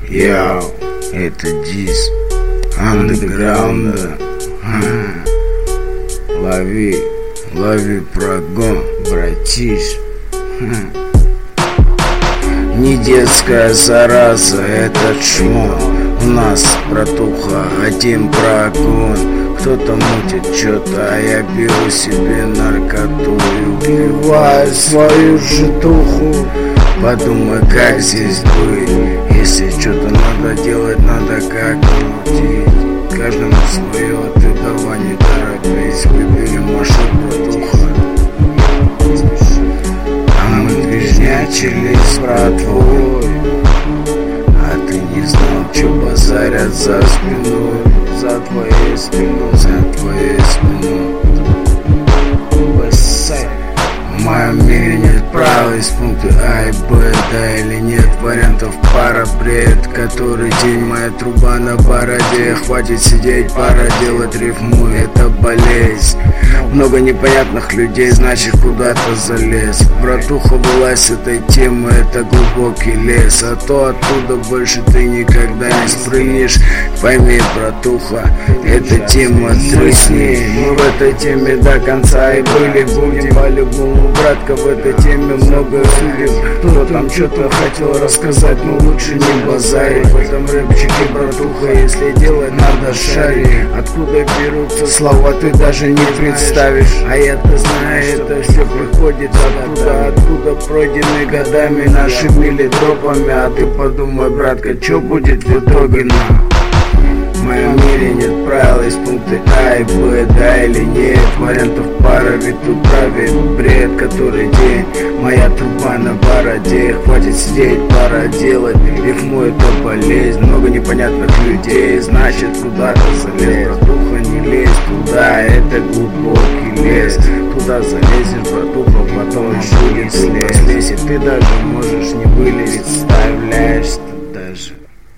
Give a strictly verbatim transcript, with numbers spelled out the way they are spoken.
Яу, это дис андеграунда. Лови, лови прогон, братиш. Не детская зараза, этот шмон. У нас, братуха, один прогон. Кто-то мутит что-то, а я беру себе наркоту и убиваю свою житуху. Подумай, как здесь быть. Если что-то надо делать, надо как мутить. Каждому свое, ты давай не торопись. Выбери маршрут, братуха. А мы движнячили с братвой, а ты не знал, что базарят за спиной. За твоей спиной, за твоей спиной. В моем мире нет правил из пункта А и Б, да или нет вариантов, пара бред. Который день моя труба на бороде. Хватит сидеть, пора делать рифму, это болезнь. Много непонятных людей, значит куда-то залез. Братуха, вылазь с этой темы, это глубокий лес. А то оттуда больше ты никогда не спрыгнешь. Пойми, братуха, эта тема тресни. Мы в этой теме до конца и были, будем по-любому. Братка, в этой теме много судеб. Кто там что-то хотел рассказать, но лучше не базарить. В этом рэпчике, братуха, если делать надо шарить. Откуда берутся слова, ты даже не представишь. А я-то знаю, это все приходит оттуда, откуда пройдены годами нашими литропами. А ты подумай, братка, что будет в итоге нам? В моем мире нет правил из пункта А и Б, да или нет вариантов, пара, ведь тут правит бред. Который день моя труба на бороде. Хватит сидеть, пора делать рифму, это болезнь. Много непонятных людей, значит куда-то залез. Братуха, не лезь туда, это глубокий лес. Туда залезешь, братуха, потом будет слез. Если ты даже можешь не вылезть, вставляешься даже.